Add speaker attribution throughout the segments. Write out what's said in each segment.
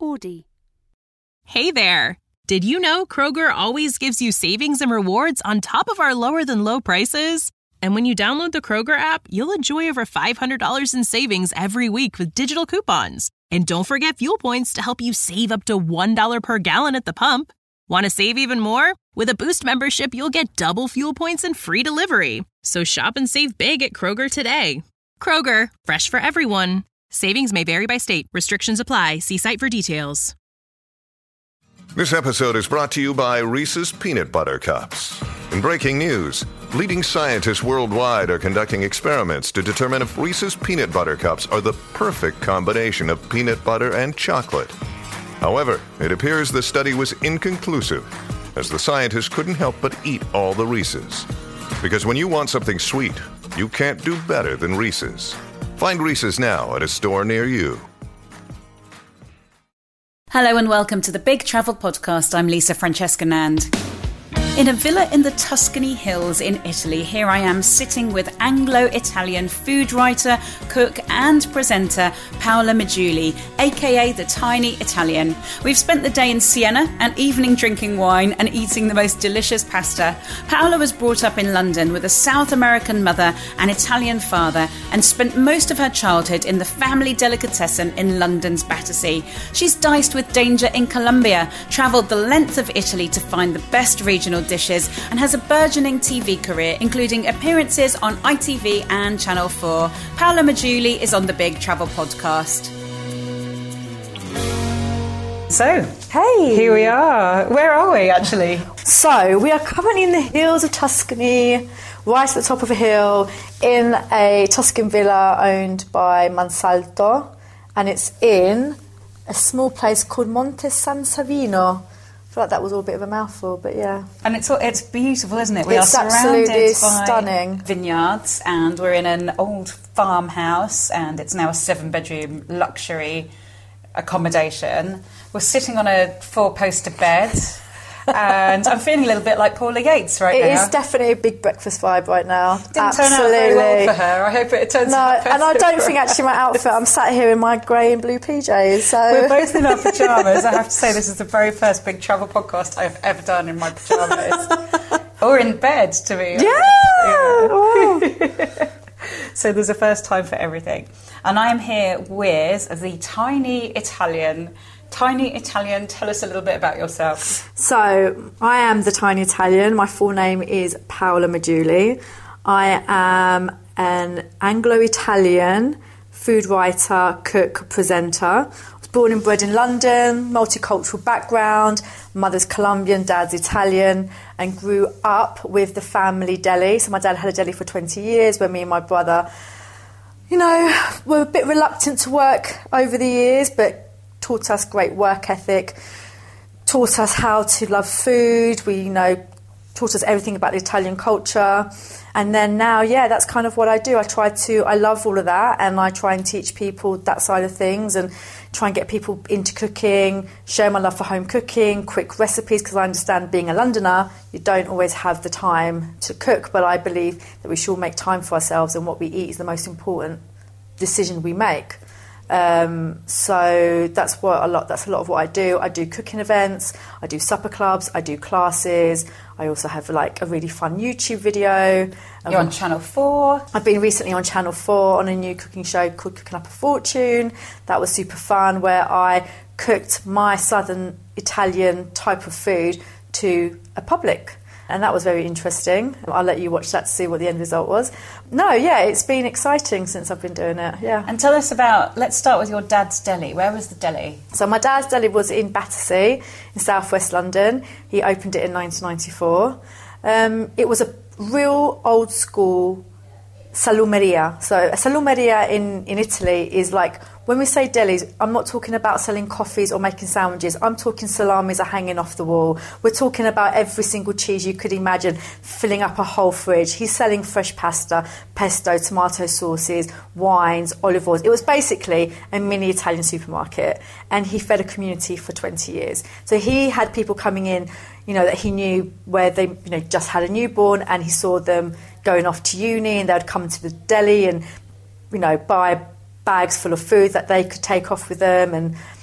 Speaker 1: Audi.
Speaker 2: Hey there! Did you know Kroger always gives you savings and rewards on top of our lower-than-low prices? And when you download the Kroger app, you'll enjoy over $500 in savings every week with digital coupons. And don't forget fuel points to help you save up to $1 per gallon at the pump. Want to save even more? With a Boost membership, you'll get double fuel points and free delivery. So shop and save big at Kroger today. Kroger, fresh for everyone. Savings may vary by state. Restrictions apply. See site for details.
Speaker 3: This episode is brought to you by Reese's Peanut Butter Cups. In breaking news, leading scientists worldwide are conducting experiments to determine if Reese's Peanut Butter Cups are the perfect combination of peanut butter and chocolate. However, it appears the study was inconclusive, as the scientists couldn't help but eat all the Reese's. Because when you want something sweet, you can't do better than Reese's. Find Reese's now at a store near you.
Speaker 4: Hello and welcome to the Big Travel Podcast. I'm Lisa Francesca Nand. In a villa in the Tuscany Hills in Italy, here I am sitting with Anglo-Italian food writer, cook and presenter Paola Maggiulli, aka the Tiny Italian. We've spent the day in Siena, an evening drinking wine and eating the most delicious pasta. Paola was brought up in London with a South American mother and Italian father and spent most of her childhood in the family delicatessen in London's Battersea. She's diced with danger in Colombia, travelled the length of Italy to find the best regional dishes and has a burgeoning TV career, including appearances on ITV and Channel 4. Paola Maggiulli is on the Big Travel Podcast. So,
Speaker 5: hey,
Speaker 4: here we are. Where are we, actually?
Speaker 5: So, we are currently in the hills of Tuscany, right at the top of a hill, in a Tuscan villa owned by Monsalto, and it's in a small place called Monte San Savino. I feel like that was all a bit of a mouthful, but yeah.
Speaker 4: And it's beautiful, isn't it?
Speaker 5: It's absolutely stunning.
Speaker 4: Vineyards, and we're in an old farmhouse, and it's now a 7-bedroom luxury accommodation. We're sitting on a 4-poster bed, and I'm feeling a little bit like Paula Yates right now.
Speaker 5: It is definitely a big breakfast vibe right now.
Speaker 4: Didn't turn out very well for her. I hope it turns out better.
Speaker 5: And I don't think actually my outfit, I'm sat here in my grey and blue PJs. So
Speaker 4: we're both in our pyjamas. I have to say this is the very first Big Travel Podcast I've ever done in my pyjamas. Or in bed, to me.
Speaker 5: Yeah! Wow.
Speaker 4: So there's a first time for everything. And I'm here with the Tiny Italian. Tiny Italian, tell us a little bit about yourself.
Speaker 5: So, I am the Tiny Italian. My full name is Paola Maggiulli. I am an Anglo-Italian food writer, cook, presenter. I was born and bred in London, multicultural background. Mother's Colombian, dad's Italian, and grew up with the family deli. So my dad had a deli for 20 years, where me and my brother, were a bit reluctant to work over the years, but taught us great work ethic, taught us how to love food. Taught us everything about the Italian culture. And then now, that's kind of what I do. I love all of that, and I try and teach people that side of things and try and get people into cooking, share my love for home cooking, quick recipes, because I understand being a Londoner, you don't always have the time to cook, but I believe that we should all make time for ourselves, and what we eat is the most important decision we make. So that's a lot of what I do. I do cooking events, I do supper clubs, I do classes. I also have a really fun YouTube video.
Speaker 4: You're on Channel 4.
Speaker 5: I've been recently on Channel 4 on a new cooking show called Cooking Up a Fortune. That was super fun, where I cooked my southern Italian type of food to a public. And that was very interesting. I'll let you watch that to see what the end result was. It's been exciting since I've been doing it, yeah.
Speaker 4: And tell us let's start with your dad's deli. Where was the deli?
Speaker 5: So my dad's deli was in Battersea, in southwest London. He opened it in 1994. It was a real old school salumeria. So a salumeria in Italy is like, when we say delis, I'm not talking about selling coffees or making sandwiches. I'm talking salamis are hanging off the wall. We're talking about every single cheese you could imagine, filling up a whole fridge. He's selling fresh pasta, pesto, tomato sauces, wines, olive oils. It was basically a mini Italian supermarket, and he fed a community for 20 years. So he had people coming in, that he knew where they, just had a newborn, and he saw them going off to uni, and they would come to the deli and, buy bags full of food that they could take off with them. And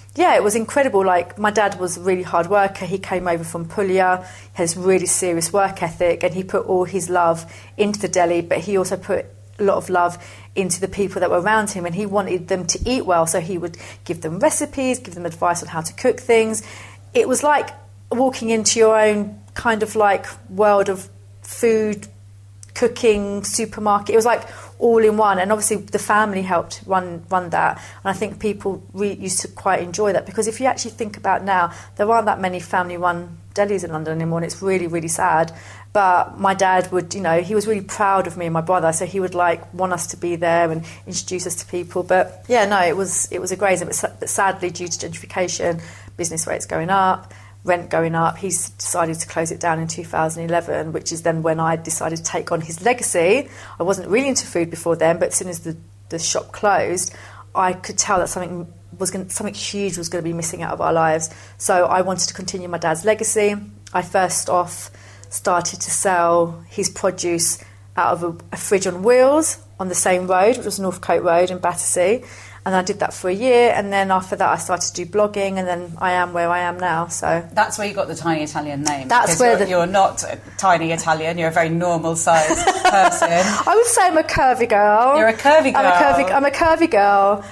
Speaker 5: Yeah, it was incredible. Like, my dad was a really hard worker. He came over from Puglia, has really serious work ethic, and he put all his love into the deli, but he also put a lot of love into the people that were around him, and he wanted them to eat well, so he would give them recipes, give them advice on how to cook things. It was like walking into your own kind of like world of food, cooking, supermarket. It was like all in one, and obviously the family helped run that, and I think people used to quite enjoy that, because if you actually think about now, there aren't that many family run delis in London anymore, and it's really, really sad. But my dad would, he was really proud of me and my brother, so he would like want us to be there and introduce us to people. But yeah, no, it was a graze, but sadly, due to gentrification, business rates going up, rent going up, he's decided to close it down in 2011, which is then when I decided to take on his legacy. I wasn't really into food before then, but as soon as the shop closed, I could tell that something huge was going to be missing out of our lives. So I wanted to continue my dad's legacy. I first off started to sell his produce out of a fridge on wheels on the same road, which was Northcote Road in Battersea. And I did that for a year, and then after that I started to do blogging, and then I am where I am now. So
Speaker 4: that's where you got the Tiny Italian name.
Speaker 5: That's where
Speaker 4: you're not a tiny Italian. You're a very normal sized person.
Speaker 5: I would say I'm a curvy girl.
Speaker 4: You're a curvy girl.
Speaker 5: I'm a curvy girl.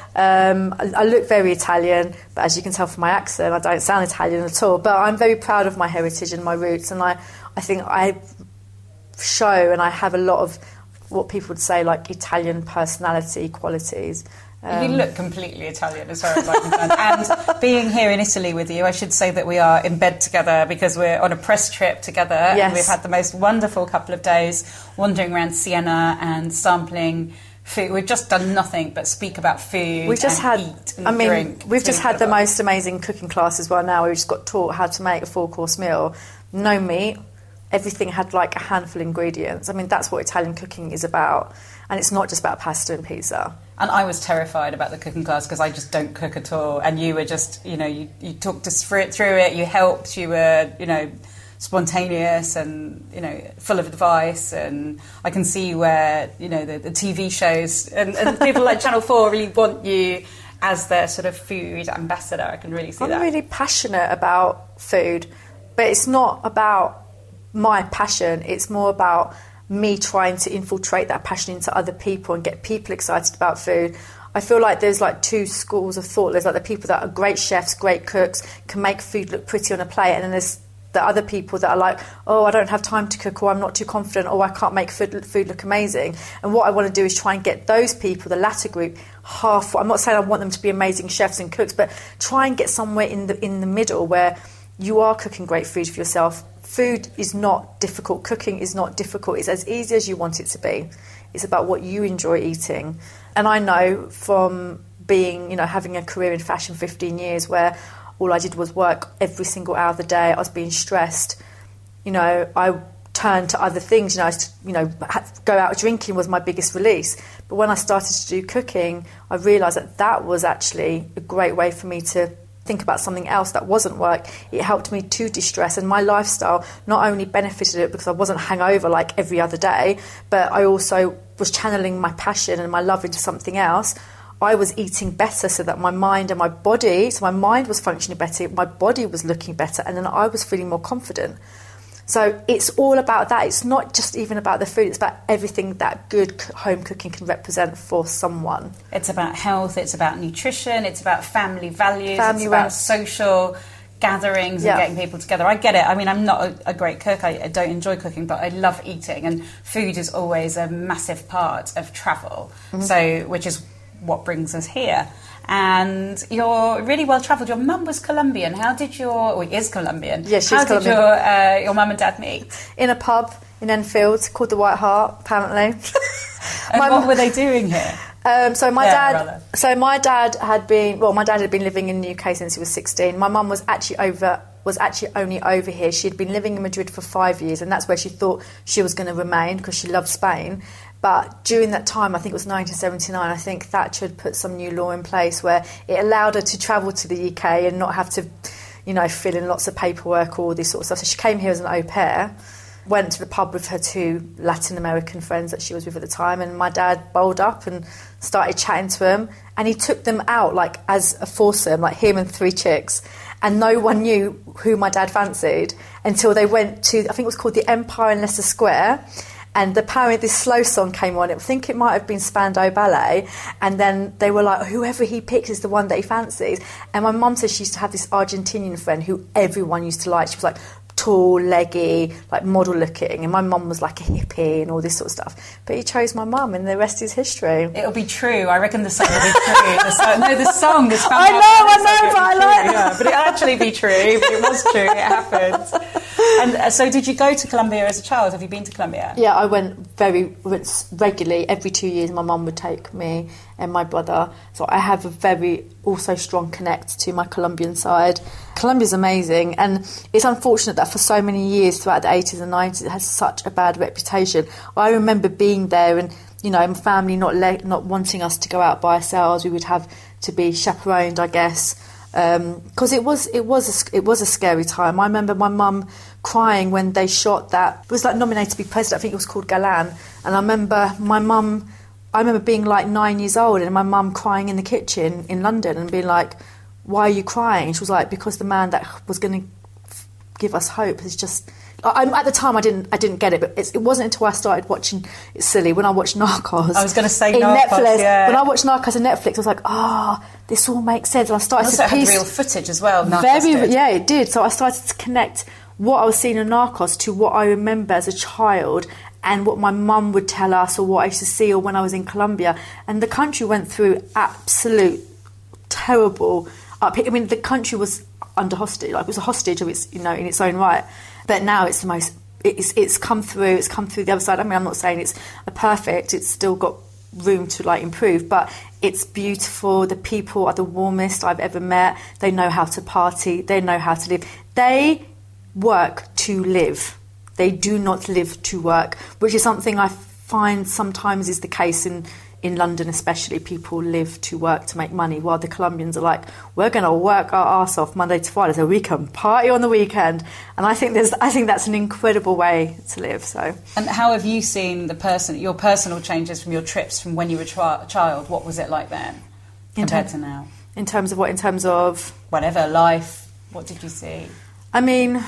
Speaker 5: I look very Italian, but as you can tell from my accent, I don't sound Italian at all. But I'm very proud of my heritage and my roots, and I think I show and I have a lot of what people would say like Italian personality qualities.
Speaker 4: You look completely Italian as far as I'm concerned. And being here in Italy with you, I should say that we are in bed together because we're on a press trip together.
Speaker 5: Yes.
Speaker 4: And we've had the most wonderful couple of days wandering around Siena and sampling food. We've just done nothing but speak about food eat and drink.
Speaker 5: We've just had the most amazing cooking class as well now. We've just got taught how to make a 4-course meal. No meat. Everything had like a handful of ingredients. I mean, that's what Italian cooking is about. And it's not just about pasta and pizza.
Speaker 4: And I was terrified about the cooking class because I just don't cook at all. And you were just, you talked us through it, you helped, you were, spontaneous and, full of advice. And I can see where, the TV shows and people like Channel 4 really want you as their sort of food ambassador. I can really see that.
Speaker 5: I'm really passionate about food, but it's not about my passion. It's more about me trying to infiltrate that passion into other people and get people excited about food. I feel like there's like two schools of thought. There's like the people that are great chefs, great cooks, can make food look pretty on a plate, and then there's the other people that are like, oh, I don't have time to cook, or I'm not too confident, or I can't make food look amazing. And what I want to do is try and get those people, the latter group, half. I'm not saying I want them to be amazing chefs and cooks, but try and get somewhere in the middle where you are cooking great food for yourself. Food is not difficult. Cooking is not difficult. It's as easy as you want it to be. It's about what you enjoy eating. And I know from being, having a career in fashion 15 years where all I did was work every single hour of the day, I was being stressed. I turned to other things. Go out drinking was my biggest release. But when I started to do cooking, I realised that was actually a great way for me to think about something else that wasn't work. It helped me to distress, and my lifestyle not only benefited it because I wasn't hungover like every other day, but I also was channeling my passion and my love into something else. I was eating better so that my mind and my body, so my mind was functioning better, my body was looking better, and then I was feeling more confident. So it's all about that. It's not just even about the food. It's about everything that good home cooking can represent for someone.
Speaker 4: It's about health. It's about nutrition. It's about family values. It's about social gatherings and getting people together. I get it. I mean, I'm not a great cook. I don't enjoy cooking, but I love eating. And food is always a massive part of travel. Mm-hmm. Which is what brings us here. And you're really well travelled. Your mum was Colombian. How did is Colombian?
Speaker 5: Yes, she's Colombian.
Speaker 4: How did your mum and dad meet?
Speaker 5: In a pub in Enfield called the White Hart, apparently.
Speaker 4: And what were they doing here?
Speaker 5: My dad had been living in the UK since he was 16. My mum was actually only over here. She'd been living in Madrid for 5 years, and that's where she thought she was going to remain because she loved Spain. But during that time, I think it was 1979, I think Thatcher had put some new law in place where it allowed her to travel to the UK and not have to, fill in lots of paperwork or all this sort of stuff. So she came here as an au pair. went to the pub with her 2 Latin American friends that she was with at the time, and my dad bowled up and started chatting to them, and he took them out like as a foursome, like him and 3 chicks, and no one knew who my dad fancied until they went to, I think it was called the Empire in Leicester Square, and apparently this slow song came on. I think it might have been Spandau Ballet, and then they were like, whoever he picks is the one that he fancies. And my mum says she used to have this Argentinian friend who everyone used to like. She was like tall, leggy, like model looking, and my mum was like a hippie and all this sort of stuff. But he chose my mum, and the rest is history.
Speaker 4: It'll be true. I reckon the song will be true. The song.
Speaker 5: I know, but I like that.
Speaker 4: Yeah, but it'll actually be true. But it was true. It happened. And so, did you go to Colombia as a child? Have you been to Colombia?
Speaker 5: Yeah, I went regularly. Every 2 years, my mum would take me and my brother. So I have a very also strong connect to my Colombian side. Colombia's amazing, and it's unfortunate that for so many years throughout the 80s and 90s it has such a bad reputation. I remember being there and, you know, my family not wanting us to go out by ourselves. We would have to be chaperoned, I guess, because it was a scary time. I remember my mum crying when they shot that, it was like nominated to be president, I think it was called Galan, and I remember being like 9 years old and my mum crying in the kitchen in London and being like, why are you crying? She was like, because the man that was going to give us hope is just... at the time I didn't get it, but it wasn't until I started watching, it's silly, when I watched Narcos.
Speaker 4: I was going to say
Speaker 5: Narcos,
Speaker 4: Netflix, yeah.
Speaker 5: When I watched Narcos on Netflix, I was like, this all makes sense. And I started
Speaker 4: to piece... real footage as well, Narcos did.
Speaker 5: Yeah, it did. So I started to connect what I was seeing in Narcos to what I remember as a child and what my mum would tell us or what I used to see or when I was in Colombia. And the country went through absolute terrible... I mean, the country was under hostage. Like, it was a hostage of its, you know, in its own right. But now it's the most. It's come through. It's come through the other side. I mean, I'm not saying it's perfect. It's still got room to like improve, but it's beautiful. The people are the warmest I've ever met. They know how to party. They know how to live. They work to live. They do not live to work, which is something I find sometimes is the case in London, especially. People live to work to make money, while the Colombians are like, we're going to work our arse off Monday to Friday so we can party on the weekend. And I think that's an incredible way to live. So,
Speaker 4: and how have you seen your personal changes from your trips from when you were a child? What was it like then compared to now?
Speaker 5: In terms of what? In terms of
Speaker 4: whatever, life. What did you see?
Speaker 5: I mean,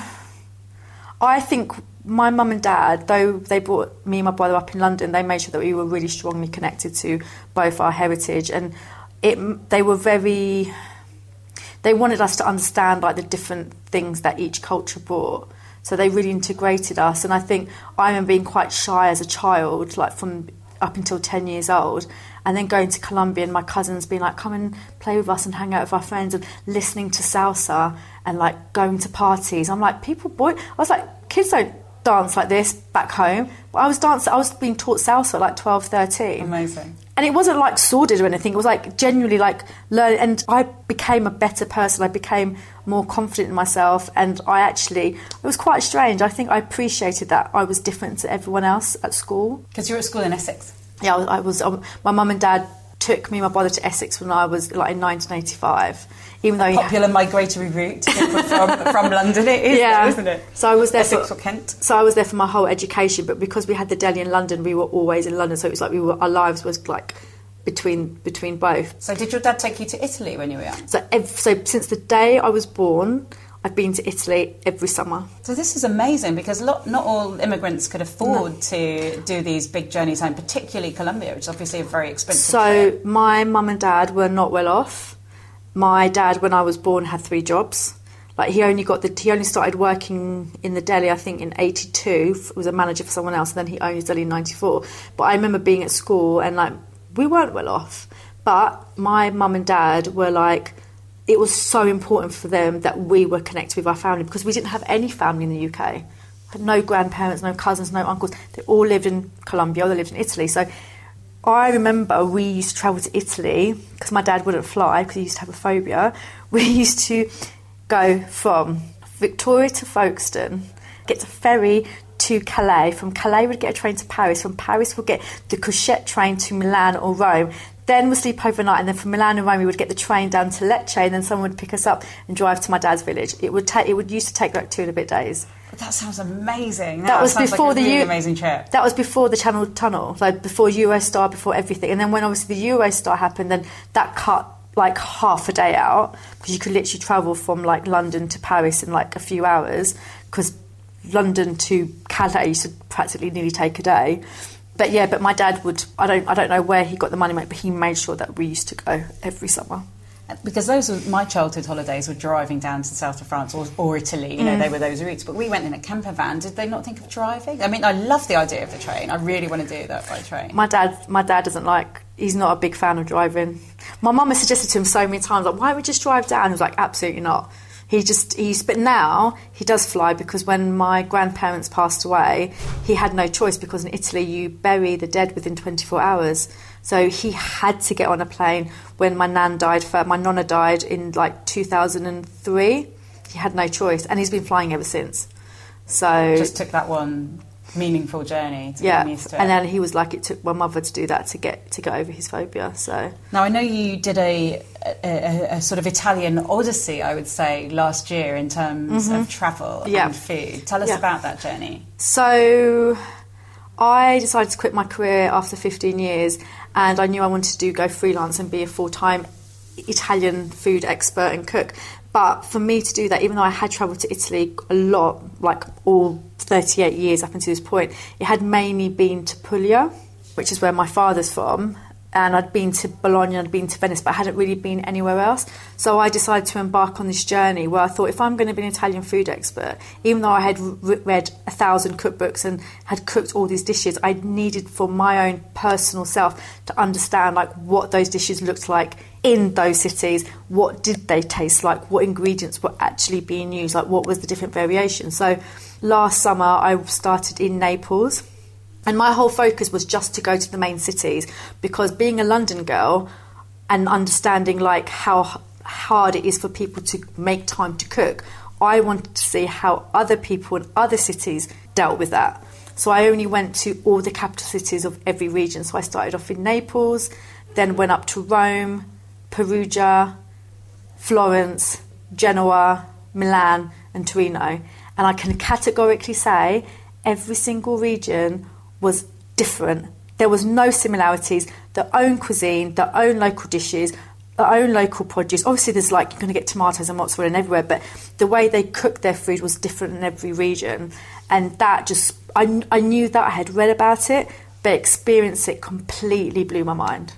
Speaker 5: I think my mum and dad, though they brought me and my brother up in London, they made sure that we were really strongly connected to both our heritage, and they wanted us to understand like the different things that each culture brought. So they really integrated us, and I think I remember being quite shy as a child, like from up until 10 years old, and then going to Colombia and my cousins being like, come and play with us and hang out with our friends, and listening to salsa and like going to parties. I'm like, I was like, kids don't dance like this back home, but I was being taught salsa at like 12, 13.
Speaker 4: Amazing.
Speaker 5: And it wasn't like sordid or anything, it was like genuinely like learning, and I became a better person. I became more confident in myself, and it was quite strange. I think I appreciated that I was different to everyone else at school.
Speaker 4: Because you were at school in Essex?
Speaker 5: Yeah, I was. My mum and dad took me and my brother to Essex when I was like in 1985. Even though
Speaker 4: popular migratory route from London, it is,
Speaker 5: yeah.
Speaker 4: Isn't it?
Speaker 5: So I was there
Speaker 4: Essex or Kent.
Speaker 5: So I was there for my whole education, but because we had the deli in London, we were always in London. So it was like our lives was like between both.
Speaker 4: So did your dad take you to Italy when you were young?
Speaker 5: So since the day I was born, I've been to Italy every summer.
Speaker 4: So this is amazing, because not all immigrants could afford to do these big journeys home, particularly Colombia, which is obviously a very expensive trip.
Speaker 5: My mum and dad were not well off. My dad, when I was born, had 3 jobs. Like he only started working in the deli, I think, in 82. Was a manager for someone else, and then he owned his deli in 94. But I remember being at school and like we weren't well off. But my mum and dad were like, it was so important for them that we were connected with our family, because we didn't have any family in the UK. I had no grandparents, no cousins, no uncles. They all lived in Colombia, or they lived in Italy. So I remember we used to travel to Italy because my dad wouldn't fly because he used to have a phobia. We used to go from Victoria to Folkestone, get a ferry to Calais. From Calais, we'd get a train to Paris. From Paris, we'd get the Couchette train to Milan or Rome. Then we'd sleep overnight, and then from Milan and Rome, we would get the train down to Lecce, and then someone would pick us up and drive to my dad's village. It used to take like 2 and a bit days.
Speaker 4: That sounds amazing.
Speaker 5: That was before
Speaker 4: like a
Speaker 5: the
Speaker 4: really amazing trip.
Speaker 5: That was before the Channel Tunnel, like before Eurostar, before everything. And then when obviously the Eurostar happened, then that cut like half a day out, because you could literally travel from like London to Paris in like a few hours, because London to Calais used to practically nearly take a day. But my dad would, I don't know where he got the money, but he made sure that we used to go every summer.
Speaker 4: Because those were my childhood holidays, were driving down to the south of France or Italy. You know, they were those routes. But we went in a camper van. Did they not think of driving? I mean, I love the idea of the train. I really want to do that by train.
Speaker 5: My dad doesn't like. He's not a big fan of driving. My mum has suggested to him so many times, like, why don't we just drive down? He was like, absolutely not. But now he does fly, because when my grandparents passed away, he had no choice, because in Italy you bury the dead within 24 hours. So he had to get on a plane when my nonna died in like 2003. He had no choice, and he's been flying ever since. So
Speaker 4: just took that one meaningful journey to get used to it.
Speaker 5: And then he was like, it took my mother to do that to get over his phobia. So
Speaker 4: now I know you did a sort of Italian odyssey, I would say, last year in terms of travel and food. Tell us about that journey.
Speaker 5: So I decided to quit my career after 15 years, and I knew I wanted to go freelance and be a full-time Italian food expert and cook. But for me to do that, even though I had travelled to Italy a lot, like all 38 years up until this point, it had mainly been to Puglia, which is where my father's from, and I'd been to Bologna, I'd been to Venice, but I hadn't really been anywhere else. So I decided to embark on this journey where I thought, if I'm going to be an Italian food expert, even though I had read 1,000 cookbooks and had cooked all these dishes, I needed for my own personal self to understand like what those dishes looked like in those cities, what did they taste like, what ingredients were actually being used, like what was the different variations. So last summer I started in Naples, and my whole focus was just to go to the main cities, because being a London girl and understanding like how hard it is for people to make time to cook, I wanted to see how other people in other cities dealt with that. So I only went to all the capital cities of every region. So I started off in Naples, then went up to Rome, Perugia, Florence, Genoa, Milan and Torino. And I can categorically say every single region was different. There was no similarities. Their own cuisine, their own local dishes, their own local produce. Obviously there's like, you're going to get tomatoes and mozzarella and everywhere, but the way they cooked their food was different in every region. And that just, I knew that, I had read about it, but experience it completely blew my mind.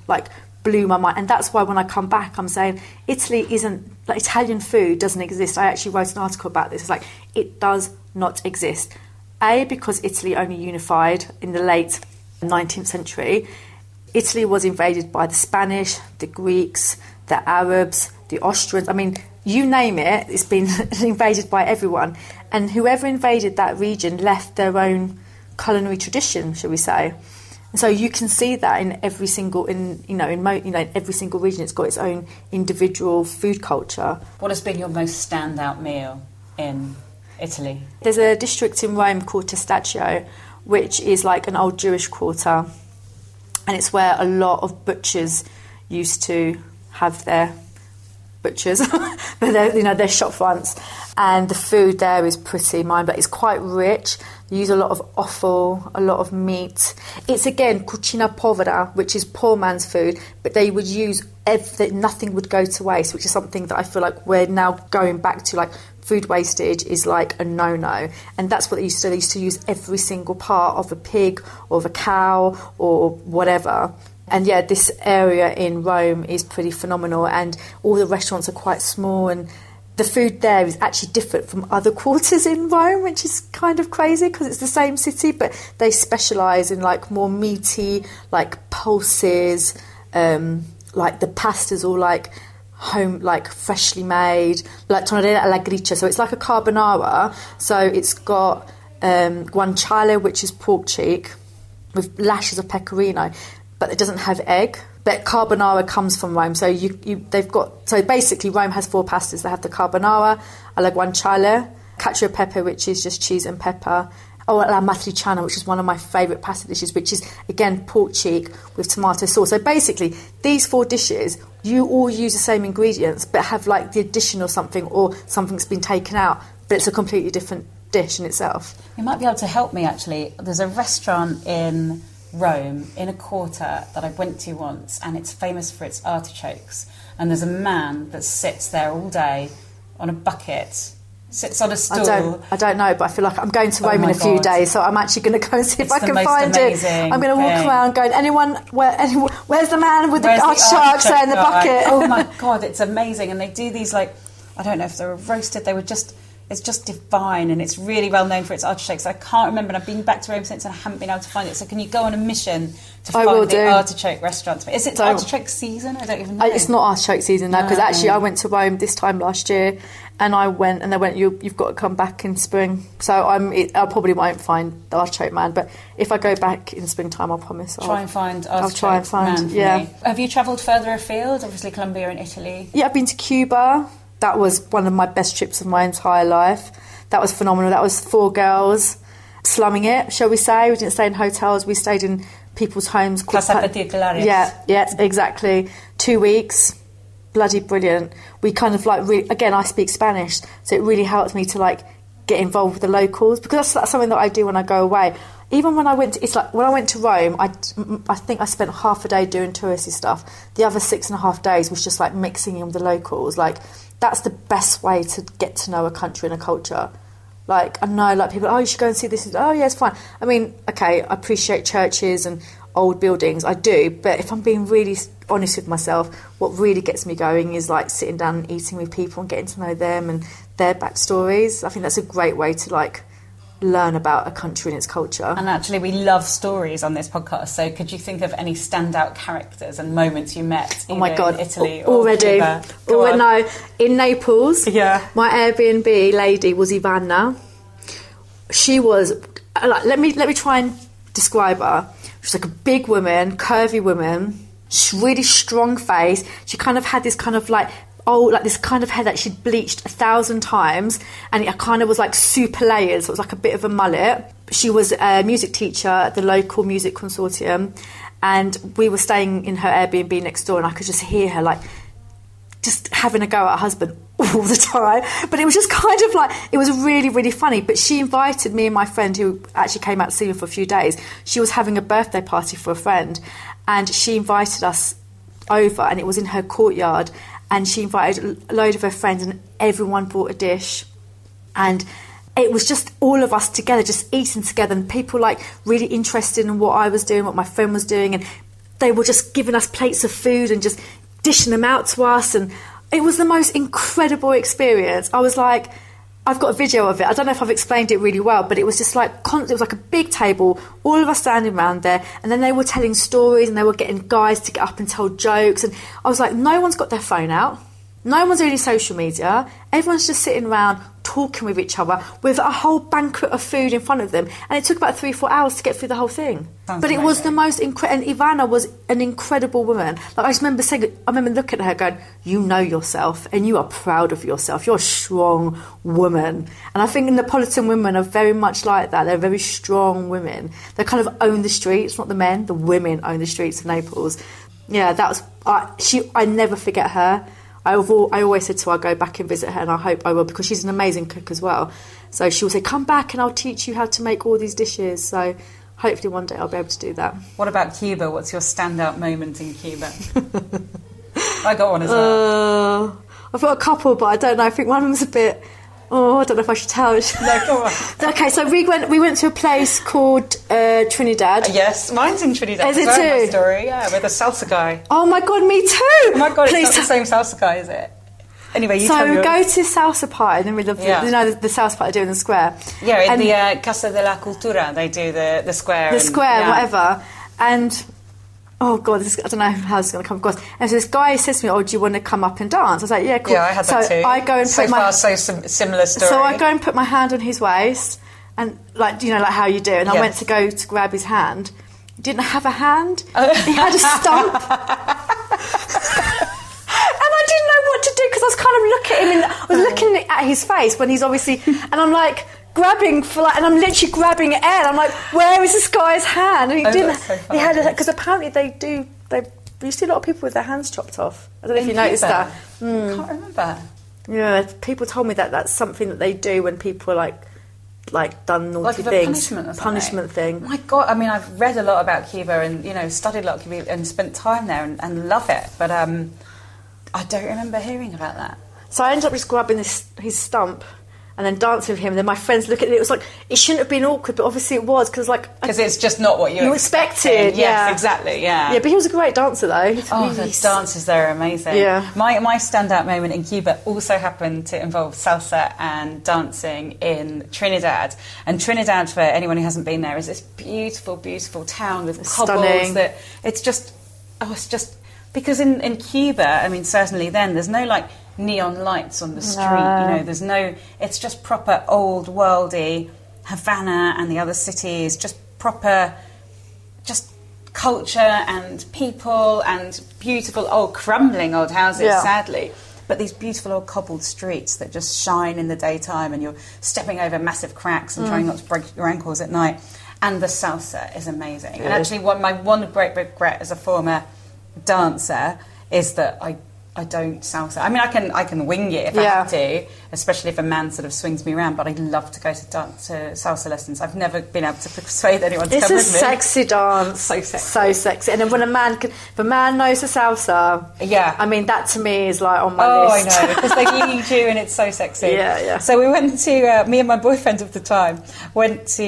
Speaker 5: And that's why when I come back, I'm saying Italy isn't, like, Italian food doesn't exist. I actually wrote an article about this. It's like, it does not exist. Because Italy only unified in the late 19th century. Italy was invaded by the Spanish, the Greeks, the Arabs, the Austrians. I mean, you name it, it's been invaded by everyone. And whoever invaded that region left their own culinary tradition, shall we say. And so you can see that in every single, in every single region, it's got its own individual food culture.
Speaker 4: What has been your most standout meal in Italy?
Speaker 5: There's a district in Rome called Testaccio, which is like an old Jewish quarter, and it's where a lot of butchers used to have their butchers, but their shop fronts, and the food there is pretty mind-blowing. It's quite rich. They use a lot of offal, a lot of meat. It's again cucina povera, which is poor man's food, but they would use nothing would go to waste, which is something that I feel like we're now going back to. Like, food wastage is like a no-no, and that's what they used to do. They used to use every single part of a pig or of a cow or whatever. And yeah, this area in Rome is pretty phenomenal, and all the restaurants are quite small, and the food there is actually different from other quarters in Rome, which is kind of crazy because it's the same city, but they specialise in like more meaty, like pulses, like the pasta's all like home, like freshly made, like tornadella alla gricia. So it's like a carbonara. So it's got guanciale, which is pork cheek, with lashes of pecorino, but it doesn't have egg. But carbonara comes from Rome. So so basically Rome has 4 pastas. They have the carbonara, alla guanciale, cacio e pepe, which is just cheese and pepper, or la matriciana, which is one of my favourite pasta dishes, which is, again, pork cheek with tomato sauce. So basically, these 4 dishes, you all use the same ingredients, but have like the addition of something, or something's been taken out, but it's a completely different dish in itself.
Speaker 4: You might be able to help me, actually. There's a restaurant in Rome, in a quarter, that I went to once, and it's famous for its artichokes. And there's a man that sits there all day on a bucket, sits on a stool.
Speaker 5: I don't know, but I feel like I'm going to Rome in a few days, so I'm actually going to go and see if I can find it. I'm going to walk around going, where's the man with the artichokes there in the bucket?
Speaker 4: Oh my God, it's amazing. And they do these, like, I don't know if they were roasted, it's just divine, and it's really well known for its artichokes. I can't remember, and I've been back to Rome since and I haven't been able to find it. So can you go on a mission to find the artichoke restaurant? Is it artichoke season? I don't even know.
Speaker 5: It's not artichoke season now, because actually I went to Rome this time last year, and they went, you've got to come back in spring. So I probably won't find the artichoke man, but if I go back in springtime, I promise
Speaker 4: I'll try and find man. Have you travelled further afield? Obviously Colombia and Italy.
Speaker 5: Yeah, I've been to Cuba. That was one of my best trips of my entire life. That was phenomenal. That was 4 girls slumming it, shall we say. We didn't stay in hotels. We stayed in people's homes.
Speaker 4: Casa Particulares.
Speaker 5: Yeah, exactly. 2 weeks. Bloody brilliant. We kind of again, I speak Spanish, so it really helped me to get involved with the locals, because that's something that I do when I go away. Even when I went to Rome, I think I spent half a day doing touristy stuff. The other 6.5 days was just mixing in with the locals. That's the best way to get to know a country and a culture. I know, people, you should go and see this. Oh, yeah, it's fine. I mean, okay, I appreciate churches and old buildings. I do. But if I'm being really honest with myself, what really gets me going is, sitting down and eating with people and getting to know them and their backstories. I think that's a great way to, learn about a country and its culture. And
Speaker 4: actually, we love stories on this podcast, so could you think of any standout characters and moments you met
Speaker 5: in
Speaker 4: Italy or
Speaker 5: already
Speaker 4: Cuba?
Speaker 5: No, in Naples, my Airbnb lady was Ivana. She was let me try and describe her. She was a big woman, curvy woman, really strong face. She kind of had this kind of this kind of hair that she'd bleached 1,000 times, and it kind of was super layered, so it was a bit of a mullet. She was a music teacher at the local music consortium, and we were staying in her Airbnb next door, and I could just hear her just having a go at her husband all the time. But it was just kind of it was really, really funny. But she invited me and my friend, who actually came out to see me for a few days. She was having a birthday party for a friend, and she invited us over, and it was in her courtyard. And she invited a load of her friends, and everyone brought a dish. And it was just all of us together, just eating together, and people really interested in what I was doing, what my friend was doing. And they were just giving us plates of food and just dishing them out to us. And it was the most incredible experience. I was I've got a video of it. I don't know if I've explained it really well, but it was just it was a big table, all of us standing around there, and then they were telling stories, and they were getting guys to get up and tell jokes, and I was no one's got their phone out, no one's doing social media, everyone's just sitting around talking with each other with a whole banquet of food in front of them, and it took about 3-4 hours to get through the whole thing. But it was the most incredible, and Ivana was an incredible woman. I just remember looking at her going, you know yourself, and you are proud of yourself, you're a strong woman. And I think Neapolitan women are very much like that. They're very strong women. They kind of own the streets, not the men, the women own the streets of Naples. Yeah, that was, I never forget her. I always said to her, I'll go back and visit her, and I hope I will, because she's an amazing cook as well. So she will say, come back and I'll teach you how to make all these dishes. So hopefully one day I'll be able to do that.
Speaker 4: What about Cuba? What's your standout moment in Cuba? I got one as well.
Speaker 5: I've got a couple, but I don't know. I think one of them's a bit... I don't know if I should tell.
Speaker 4: No, go on.
Speaker 5: Okay, so we went to a place called Trinidad.
Speaker 4: Yes, mine's in Trinidad.
Speaker 5: Is it too?
Speaker 4: My story, yeah, with a salsa guy.
Speaker 5: Oh my God, me too!
Speaker 4: Oh my God, it's not the same salsa guy, is it? Anyway, you tell me.
Speaker 5: So we go to salsa party in the middle of the salsa party they do in the square.
Speaker 4: Yeah, in the Casa de la Cultura, they do the square.
Speaker 5: The square, whatever. And... oh God, I don't know how this is going to come across. And so this guy says to me, do you want to come up and dance? I was like, yeah, cool.
Speaker 4: Yeah, I had that too.
Speaker 5: I go and
Speaker 4: similar story.
Speaker 5: So I go and put my hand on his waist, and how you do. And I went to go to grab his hand. He didn't have a hand. He had a stump. And I didn't know what to do, because I was kind of looking at him, I was looking at his face when he's obviously, and I'm grabbing and I'm literally grabbing air. And I'm where is this guy's hand? And he didn't. So he had because apparently you see a lot of people with their hands chopped off. I don't know if you noticed that.
Speaker 4: I can't remember.
Speaker 5: Yeah, people told me that that's something that they do when people are like done naughty
Speaker 4: like
Speaker 5: things.
Speaker 4: Punishment
Speaker 5: thing.
Speaker 4: My God, I mean, I've read a lot about Cuba and, studied a lot of Cuba and spent time there and love it. But I don't remember hearing about that.
Speaker 5: So I ended up just grabbing his stump and then dancing with him. And then my friends look at it. It was like, it shouldn't have been awkward, but obviously it was because
Speaker 4: it's just not what you
Speaker 5: expected.
Speaker 4: Yes, exactly. Yeah.
Speaker 5: Yeah, but he was a great dancer though.
Speaker 4: The dances there are amazing.
Speaker 5: Yeah.
Speaker 4: My standout moment in Cuba also happened to involve salsa and dancing in Trinidad. And Trinidad, for anyone who hasn't been there, is this beautiful, beautiful town with cobbles.
Speaker 5: Stunning.
Speaker 4: That it's just because in Cuba, I mean, certainly then there's no like neon lights on the street. There's no. It's just proper old worldy Havana and the other cities. Just proper, just culture and people and beautiful old crumbling old houses. Sadly. But these beautiful old cobbled streets that just shine in the daytime, and you're stepping over massive cracks and trying not to break your ankles at night. And the salsa is amazing. Good. And actually, my one great regret as a former dancer is that I don't salsa. I mean, I can wing it if I have to, especially if a man sort of swings me around. But I'd love to go to salsa lessons. I've never been able to persuade anyone to come with me.
Speaker 5: It's a sexy dance.
Speaker 4: So sexy.
Speaker 5: So sexy. And then when if a man knows the salsa, I mean, that to me is like on my list.
Speaker 4: Oh, I know, because they lead you and it's so sexy.
Speaker 5: Yeah.
Speaker 4: So we went to, me and my boyfriend of the time, went to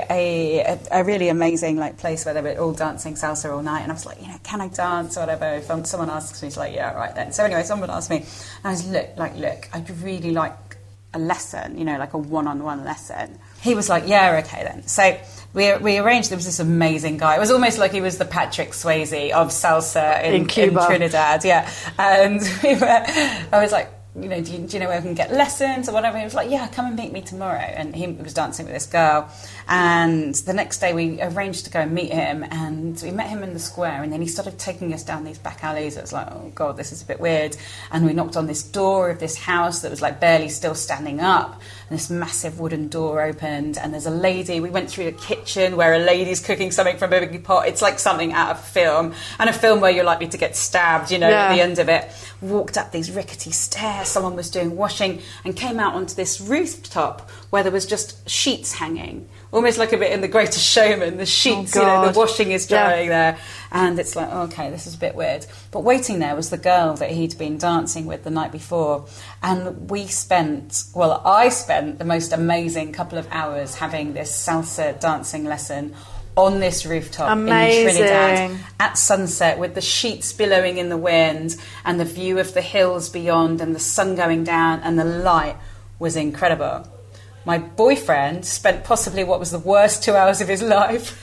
Speaker 4: a really amazing like place where they were all dancing salsa all night. And I was like, can I dance or whatever? If someone asks me, it's like, yeah, right then. So anyway, someone asked me, and I was look, I'd really like a lesson, like a one-on-one lesson. He was like, yeah, okay then. So we arranged, there was this amazing guy. It was almost like he was the Patrick Swayze of salsa in Cuba. In Trinidad, yeah. And I was like, do you know where we can get lessons or whatever? He was like, yeah, come and meet me tomorrow. And he was dancing with this girl. And the next day we arranged to go and meet him. And we met him in the square. And then he started taking us down these back alleys. It was like, oh, God, this is a bit weird. And we knocked on this door of this house that was like barely still standing up. And this massive wooden door opened. And there's a lady. We went through a kitchen where a lady's cooking something from a big pot. It's like something out of a film. And a film where you're likely to get stabbed, at the end of it. Walked up these rickety stairs. Someone was doing washing and came out onto this rooftop where there was just sheets hanging, almost like a bit in The Greatest Showman. The sheets, the washing is drying there, and it's like, okay, this is a bit weird. But waiting there was the girl that he'd been dancing with the night before, and I spent the most amazing couple of hours having this salsa dancing lesson on this rooftop in Trinidad at sunset with the sheets billowing in the wind and the view of the hills beyond and the sun going down, and the light was incredible. My boyfriend spent possibly what was the worst 2 hours of his life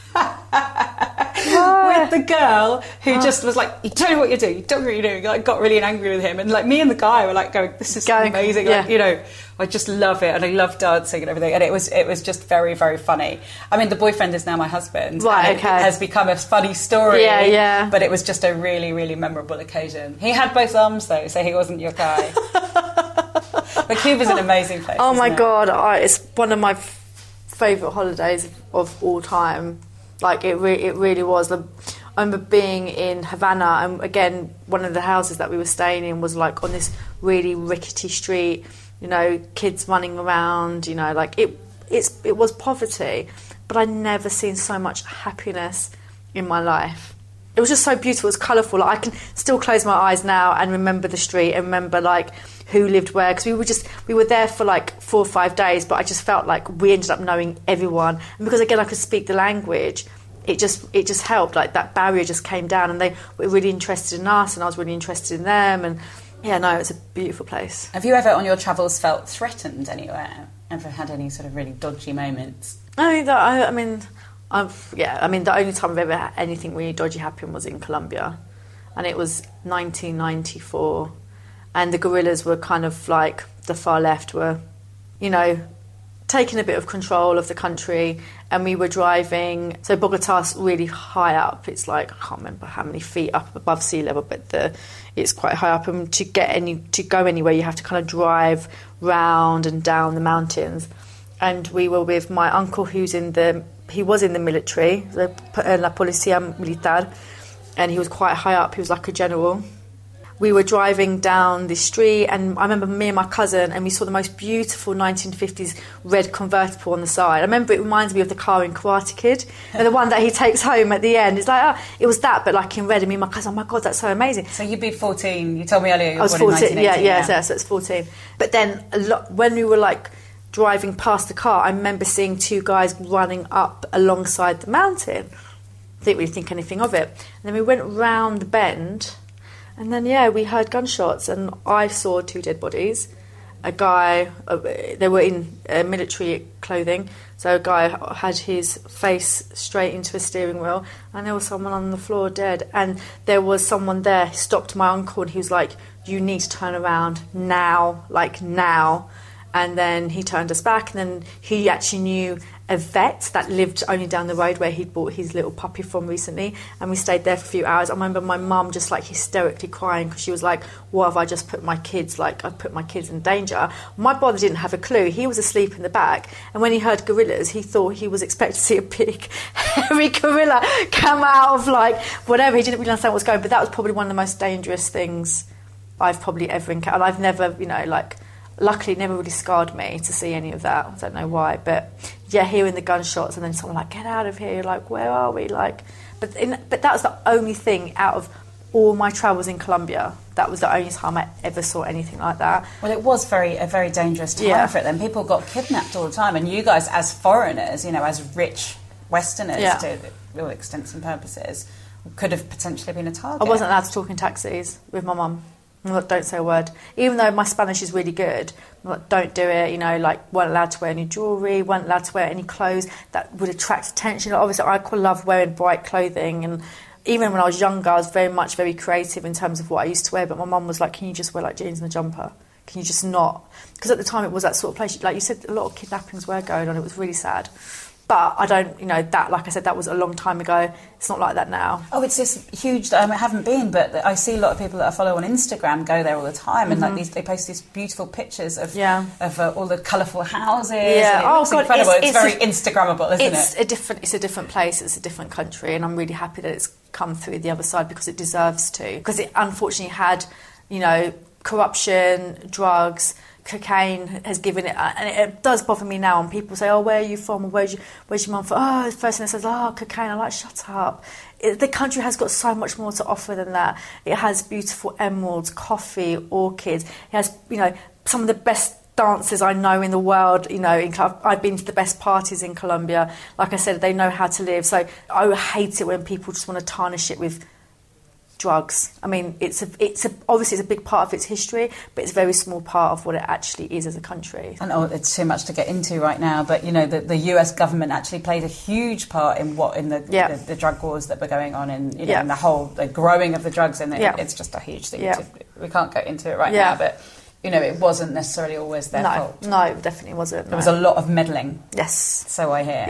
Speaker 4: with the girl who just was like, you don't know what you're doing, you don't know what you're doing. Like, got really angry with him, and like me and the guy were like going, this is amazing. Like, I just love it, and I love dancing and everything, and it was just very, very funny. I mean, the boyfriend is now my husband. Right, okay. It has become a funny story. Yeah. But it was just a really, really memorable occasion. He had both arms though, so he wasn't your guy. But Cuba's an amazing place.
Speaker 5: Oh my God, it's one of my favourite holidays of all time. Like it really was. I remember being in Havana, and again, one of the houses that we were staying in was like on this really rickety street. Kids running around. Like it was poverty, but I'd never seen so much happiness in my life. It was just so beautiful. It was colourful. Like, I can still close my eyes now and remember the street and remember like who lived where, because we were there for like 4 or 5 days, but I just felt like we ended up knowing everyone, and because again I could speak the language, it just helped. Like that barrier just came down, and they were really interested in us, and I was really interested in them, and it's a beautiful place.
Speaker 4: Have you ever on your travels felt threatened anywhere? Ever had any sort of really dodgy moments?
Speaker 5: The only time I've ever had anything really dodgy happen was in Colombia, and it was 1994, and the guerrillas were kind of like the far left were, taking a bit of control of the country, and we were driving. So Bogotá's really high up. It's like, I can't remember how many feet up above sea level, but it's quite high up, and to go anywhere you have to kind of drive round and down the mountains. And we were with my uncle he was in the military, la Policía Militar, and he was quite high up. He was like a general. we were driving down the street, and I remember me and my cousin, and we saw the most beautiful 1950s red convertible on the side. I remember it reminds me of the car in Karate Kid, and the one that he takes home at the end. It's like, it was that, but like in red, and me and my cousin, oh my God, that's so amazing.
Speaker 1: So you'd be 14, you told me earlier you were
Speaker 5: I was
Speaker 1: born
Speaker 5: 14,
Speaker 1: in 1980.
Speaker 5: so it's 14. But then when we were like driving past the car, I remember seeing two guys running up alongside the mountain. Didn't really think anything of it. And then we went round the bend, and then we heard gunshots, and I saw two dead bodies. A guy, they were in military clothing, so a guy had his face straight into a steering wheel, and there was someone on the floor dead. And there was someone there who stopped my uncle, and he was like, "You need to turn around now, like now." And then he turned us back, and then he actually knew a vet that lived only down the road where he'd bought his little puppy from recently, and we stayed there for a few hours. I remember my mum just like hysterically crying because she was like, "What have I just put my kids, I put my kids in danger?" My brother didn't have a clue. He was asleep in the back, and when he heard gorillas, he thought he was expecting to see a big hairy gorilla come out of whatever. He didn't really understand what was going on, but that was probably one of the most dangerous things I've probably ever encountered. And I've never, luckily never really scarred me to see any of that. I don't know why, but hearing the gunshots and then someone like, "Get out of here," like, "Where are we?" But that was the only thing out of all my travels in Colombia. That was the only time I ever saw anything like that.
Speaker 1: Well, it was a very dangerous time for it then. People got kidnapped all the time, and you guys as foreigners, as rich Westerners to all extents and purposes, could have potentially been a target.
Speaker 5: I wasn't allowed to talk in taxis with my mum. Don't say a word. Even though my Spanish is really good, don't do it. Weren't allowed to wear any jewellery, weren't allowed to wear any clothes that would attract attention. Obviously, I love wearing bright clothing, and even when I was younger, I was very creative in terms of what I used to wear. But my mum was like, "Can you just wear jeans and a jumper? Can you just not?" Because at the time it was that sort of place. Like you said, a lot of kidnappings were going on. It was really sad. But I don't, that, like I said, that was a long time ago. It's not like that now.
Speaker 1: Oh, it's this huge, I haven't been, but I see a lot of people that I follow on Instagram go there all the time, and they post these beautiful pictures of all the colourful houses.
Speaker 5: Yeah,
Speaker 1: and it looks incredible. It's very Instagrammable, isn't it?
Speaker 5: It's a different place, it's a different country, and I'm really happy that it's come through the other side because it deserves to. Because it unfortunately had, corruption, drugs, cocaine has given it, and it does bother me now. And people say, "Oh, where are you from? Or where's your mum from?" Oh, the first thing that says, "Oh, cocaine." I'm like, shut up. The country has got so much more to offer than that. It has beautiful emeralds, coffee, orchids. It has, some of the best dancers I know in the world. I've been to the best parties in Colombia. Like I said, they know how to live. So I hate it when people just want to tarnish it with drugs. I mean, obviously it's a big part of its history, but it's a very small part of what it actually is as a country.
Speaker 1: And it's too much to get into right now, but the US government actually played a huge part in the drug wars that were going on, and in the growing of the drugs, and it's just a huge thing. We can't go into it right now, but it wasn't necessarily always their fault.
Speaker 5: No, it definitely wasn't.
Speaker 1: There was a lot of meddling.
Speaker 5: Yes.
Speaker 1: So I hear.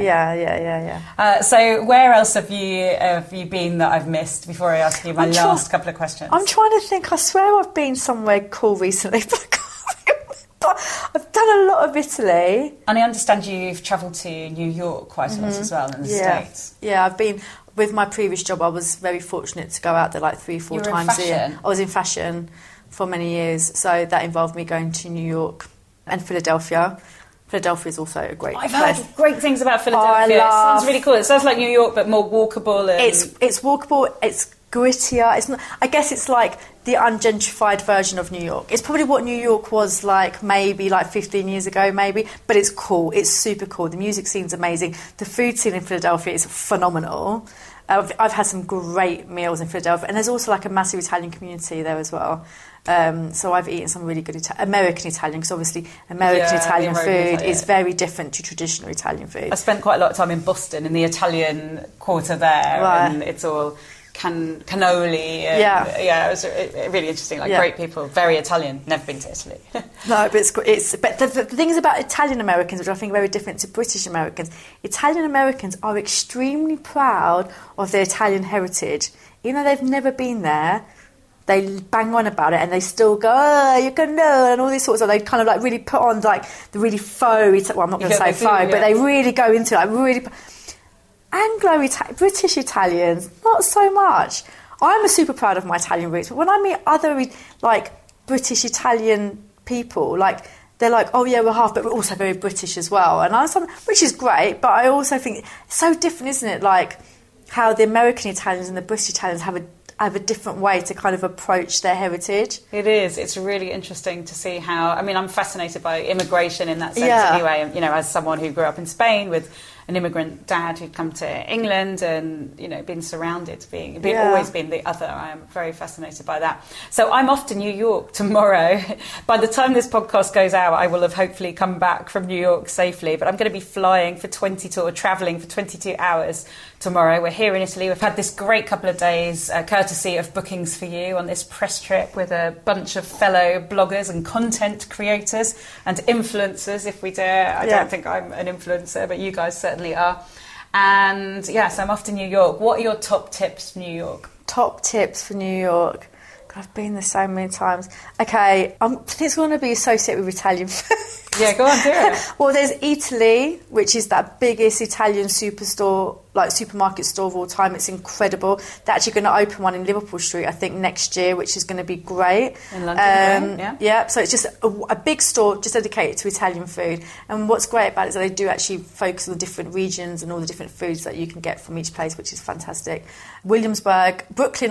Speaker 5: Yeah.
Speaker 1: So where else have you been that I've missed before I ask you my last couple of questions?
Speaker 5: I'm trying to think. I swear I've been somewhere cool recently, but I can't remember. I've done a lot of Italy.
Speaker 1: And I understand you've travelled to New York quite a lot as well in the States.
Speaker 5: Yeah, I've been... With my previous job, I was very fortunate to go out there 3-4 times a year. I was in fashion for many years, so that involved me going to New York and Philadelphia. Philadelphia is also a great place.
Speaker 1: I've heard great things about Philadelphia. It sounds really cool. It sounds like New York, but more walkable. And...
Speaker 5: It's walkable. It's grittier. It's not. I guess it's like the ungentrified version of New York. It's probably what New York was maybe 15 years ago, maybe. But it's cool. It's super cool. The music scene's amazing. The food scene in Philadelphia is phenomenal. I've had some great meals in Philadelphia, and there's also a massive Italian community there as well. So I've eaten some really good American Italian, because obviously American Italian food is very different to traditional Italian food.
Speaker 1: I spent quite a lot of time in Boston, in the Italian quarter there, and it's all cannoli. It was really interesting. Great people, very Italian. Never been to Italy.
Speaker 5: No, but but the things about Italian Americans, which I think are very different to British Americans. Italian Americans are extremely proud of their Italian heritage, even though they've never been there. They bang on about it, and they still go, "Oh, you can know," and all these sorts of. They kind of really put on the really faux. Well, I'm not going to say faux, but they really go into it. British Italians, not so much. I'm super proud of my Italian roots, but when I meet other like British Italian people, like they're like, oh yeah, we're half, but we're also very British as well, and which is great. But I also think it's so different, isn't it? Like how the American Italians and the British Italians have a different way to kind of approach their heritage.
Speaker 1: It is. It's really interesting to see how. I mean, I'm fascinated by immigration in that sense anyway. You know, as someone who grew up in Spain with an immigrant dad who'd come to England and, you know, been surrounded, always been the other. I am very fascinated by that. So I'm off to New York tomorrow. By the time this podcast goes out, I will have hopefully come back from New York safely, but I'm going to be travelling for 22 hours tomorrow. We're here in Italy. We've had this great couple of days, courtesy of Bookings for You, on this press trip with a bunch of fellow bloggers and content creators and influencers, if we dare. I don't think I'm an influencer, but you guys certainly are. And yes, I'm off to New York. What are your top tips for New York?
Speaker 5: Top tips for New York? God, I've been there so many times. Okay, I think it's going to be associated with Italian food.
Speaker 1: Yeah, go on, do it.
Speaker 5: Well, there's Italy, which is that biggest Italian supermarket store of all time. It's incredible. They're actually going to open one in Liverpool Street, I think, next year, which is going to be great.
Speaker 1: In London, right?
Speaker 5: Yeah, so it's just a big store just dedicated to Italian food. And what's great about it is that they do actually focus on the different regions and all the different foods that you can get from each place, which is fantastic. Williamsburg, Brooklyn,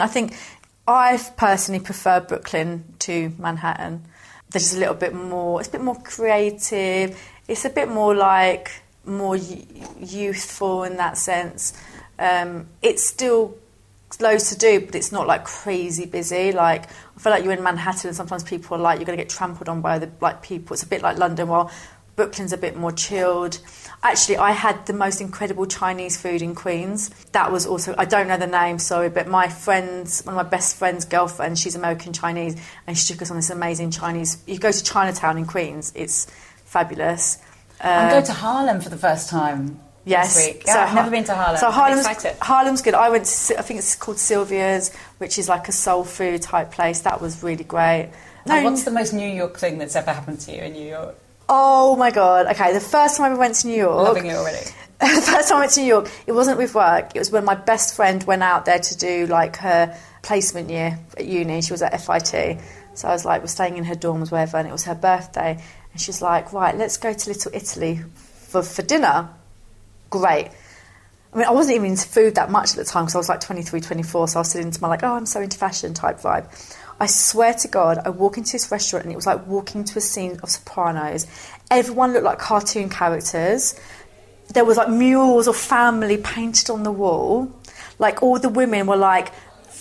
Speaker 5: I personally prefer Brooklyn to Manhattan. There's just it's a bit more creative. It's a bit more more youthful in that sense. It's still loads to do, but it's not like crazy busy. Like, I feel like you're in Manhattan and sometimes people are like, you're going to get trampled on by other people. It's a bit like London, while Brooklyn's a bit more chilled. Actually, I had the most incredible Chinese food in Queens. That was also, I don't know the name, sorry, but one of my best friend's girlfriend, she's American Chinese, and she took us on this amazing Chinese. You go to Chinatown in Queens, it's fabulous.
Speaker 1: I'm going to Harlem for the first time this week. Yeah, so I've never been to Harlem.
Speaker 5: So Harlem's good. I went to, I think it's called Sylvia's, which is like a soul food type place. That was really great.
Speaker 1: What's the most New York thing that's ever happened to you in New York?
Speaker 5: Oh my God. Okay, the first time I went to New York...
Speaker 1: Loving it already.
Speaker 5: The first time I went to New York, it wasn't with work. It was when my best friend went out there to do like her placement year at uni. She was at FIT. So I was like, we're staying in her dorms, wherever, and it was her birthday. And she's like, right, let's go to Little Italy for dinner. Great. I mean, I wasn't even into food that much at the time because I was like 23, 24. So I was still into my I'm so into fashion type vibe. I swear to God, I walk into this restaurant and it was like walking to a scene of Sopranos. Everyone looked like cartoon characters. There was like murals of family painted on the wall. Like all the women were like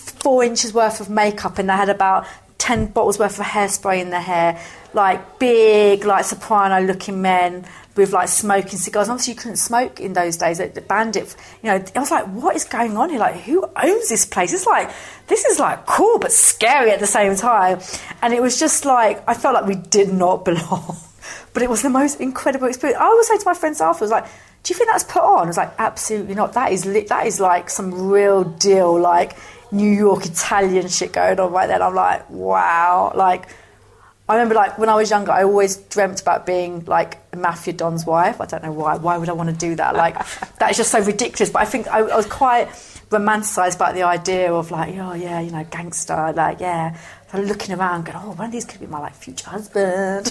Speaker 5: 4 inches worth of makeup and they had about 10 bottles worth of hairspray in their hair. Like big, like soprano looking men with like smoking cigars. And obviously you couldn't smoke in those days. They banned it. I was like, what is going on here? Like, who owns this place? It's like, this is like cool but scary at the same time. And it was just like, I felt like we did not belong. But it was the most incredible experience. I always say to my friends afterwards, like, do you think that's put on? I was like, absolutely not. That is like some real deal, like New York Italian shit going on right there. And I'm like, wow. Like, I remember, like, when I was younger, I always dreamt about being, like, a mafia don's wife. I don't know why. Why would I want to do that? Like, that is just so ridiculous. But I think I was quite romanticised about the idea of, like, oh, yeah, gangster. Like, yeah. So looking around going, oh, one of these could be my, like, future husband.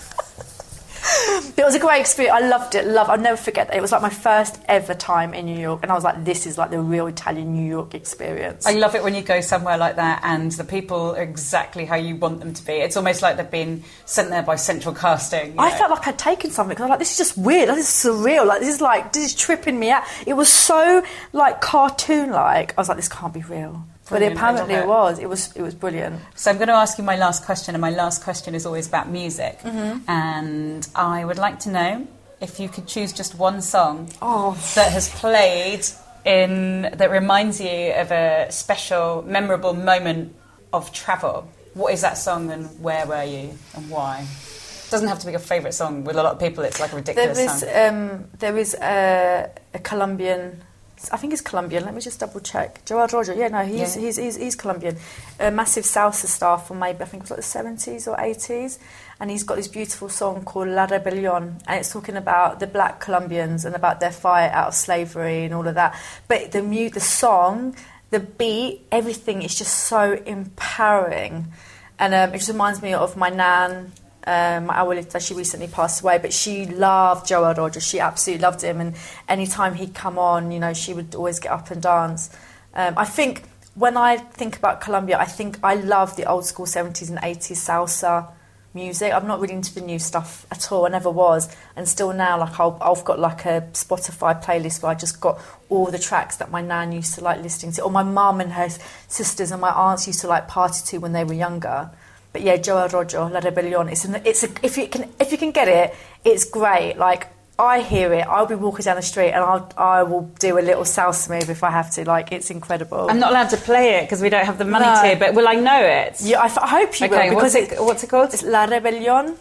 Speaker 5: It was a great experience. I loved it. I'll never forget that. It was like my first ever time in New York, and I was like, this is like the real Italian New York experience.
Speaker 1: I love it when you go somewhere like that and the people are exactly how you want them to be. It's almost like they've been sent there by central casting.
Speaker 5: I felt like I'd taken something because I was like, this is just weird. This is surreal. Like, this is tripping me out. It was so like cartoon-like. I was like, this can't be real. Brilliant. But apparently it was. It was brilliant.
Speaker 1: So I'm going to ask you my last question, and my last question is always about music. Mm-hmm. And I would like to know if you could choose just one song that has played that reminds you of a special, memorable moment of travel. What is that song, and where were you, and why? It doesn't have to be your favourite song. With a lot of people, it's like a ridiculous song.
Speaker 5: There is a Colombian. I think he's Colombian. Let me just double check. Gerard Roger. Yeah, no, he's Colombian. A massive salsa star from maybe I think it was like the 70s or 80s, and he's got this beautiful song called La Rebelión, and it's talking about the black Colombians and about their fight out of slavery and all of that. But the song the beat, everything is just so empowering. And it just reminds me of my nan, my abuelita. She recently passed away, but she loved Joe Arroyo. She absolutely loved him, and anytime he'd come on, you know, she would always get up and dance. I think when I think about Colombia, I think I love the old school 70s and 80s salsa music. I'm not really into the new stuff at all. I never was, and still now, like I've got like a Spotify playlist where I just got all the tracks that my nan used to like listening to, or my mum and her sisters and my aunts used to like party to when they were younger. But yeah, Joe Arroyo, La Rebelión. If you can get it, it's great. Like, I hear it, I'll be walking down the street and I will do a little salsa move if I have to. Like, it's incredible.
Speaker 1: I'm not allowed to play it because we don't have the money to, but will I know it?
Speaker 5: Yeah, I hope you will. Because
Speaker 1: what's it called?
Speaker 5: It's La Rebelión.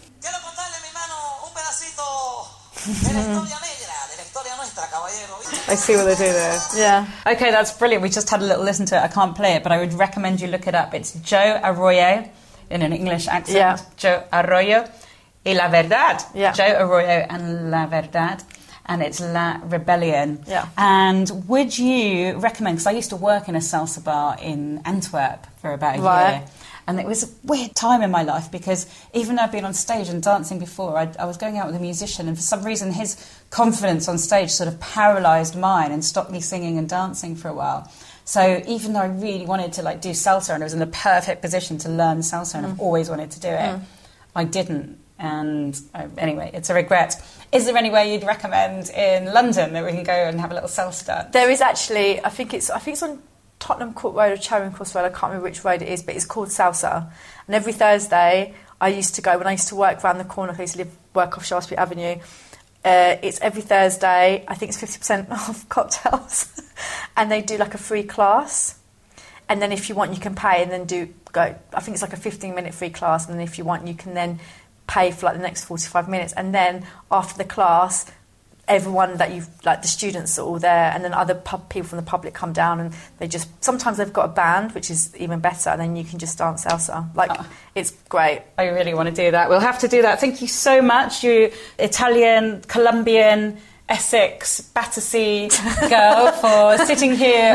Speaker 1: I see what they do there.
Speaker 5: Yeah.
Speaker 1: Okay, that's brilliant. We just had a little listen to it. I can't play it, but I would recommend you look it up. It's Joe Arroyo in an English accent.
Speaker 5: Yeah.
Speaker 1: Joe Arroyo y La Verdad.
Speaker 5: Yeah.
Speaker 1: Joe Arroyo and La Verdad. And it's La Rebelión.
Speaker 5: Yeah.
Speaker 1: And would you recommend, because I used to work in a salsa bar in Antwerp for about a year. And it was a weird time in my life because even though I'd been on stage and dancing before, I was going out with a musician, and for some reason his confidence on stage sort of paralysed mine and stopped me singing and dancing for a while. So even though I really wanted to like do salsa and I was in the perfect position to learn salsa and I've always wanted to do it, I didn't. And anyway, it's a regret. Is there anywhere you'd recommend in London that we can go and have a little salsa dance?
Speaker 5: There is actually. I think it's on Tottenham Court Road or Charing Cross Road. I can't remember which road it is, but it's called Salsa. And every Thursday, I used to go when I used to work around the corner. I used to work off Shaftesbury Avenue. It's every Thursday. I think it's 50% off cocktails, and they do like a free class. And then if you want, you can pay and then go. I think it's like a 15-minute free class, and then if you want, you can then pay for like the next 45 minutes. And then after the class, everyone that you've, like the students are all there, and then other people from the public come down, and sometimes they've got a band, which is even better, and then you can just dance salsa. It's great.
Speaker 1: I really want to do that. We'll have to do that. Thank you so much, you Italian, Colombian, Essex, Battersea girl, for sitting here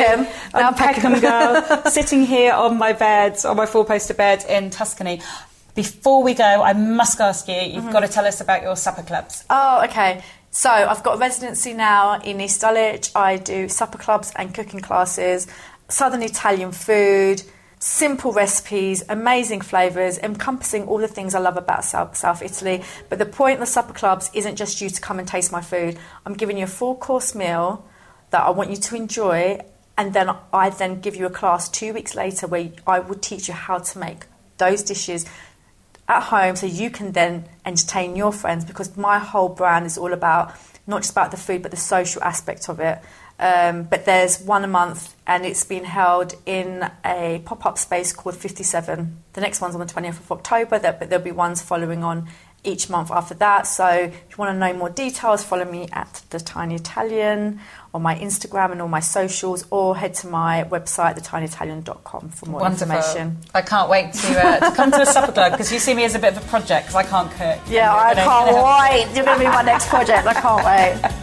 Speaker 1: Peckham girl, sitting here on my bed, on my four-poster bed in Tuscany. Before we go, I must ask you, you've got to tell us about your supper clubs.
Speaker 5: Oh, okay. So I've got a residency now in East Dulwich. I do supper clubs and cooking classes, Southern Italian food, simple recipes, amazing flavours, encompassing all the things I love about South Italy. But the point of the supper clubs isn't just you to come and taste my food. I'm giving you a full-course meal that I want you to enjoy, and then I then give you a class 2 weeks later where I will teach you how to make those dishes at home so you can then entertain your friends, because my whole brand is all about not just about the food but the social aspect of it. But there's one a month, and it's been held in a pop-up space called 57. The next one's on the 20th of October, but there'll be ones following on each month after that. So if you want to know more details, follow me at The Tiny Italian on my Instagram and all my socials, or head to my website, thetinyitalian.com, for more information.
Speaker 1: I can't wait to come to a supper club, because you see me as a bit of a project because I can't cook.
Speaker 5: Yeah, I can't wait. You're going to be my next project. I can't wait.